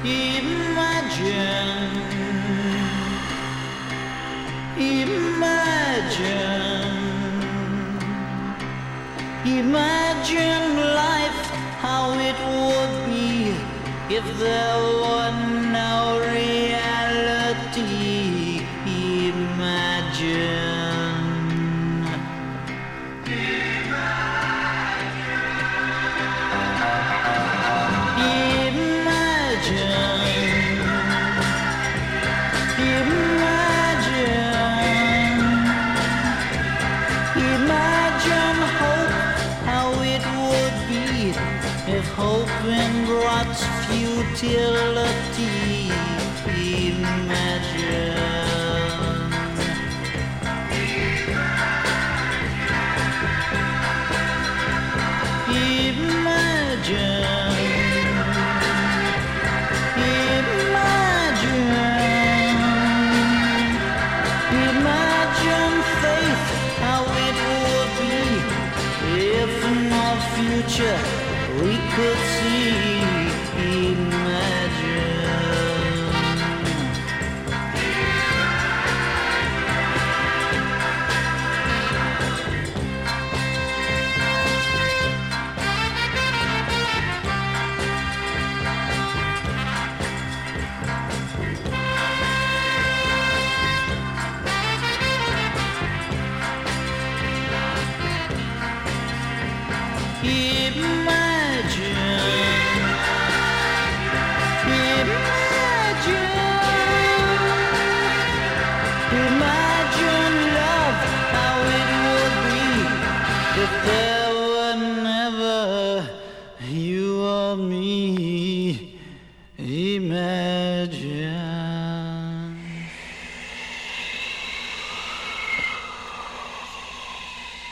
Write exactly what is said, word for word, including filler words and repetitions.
Imagine, imagine, imagine life, how it would be if there were no reality. Imagine. If hoping brought futility, imagine. Imagine. Imagine. Imagine faith, how it would be if no future we could see. Imagine. Imagine.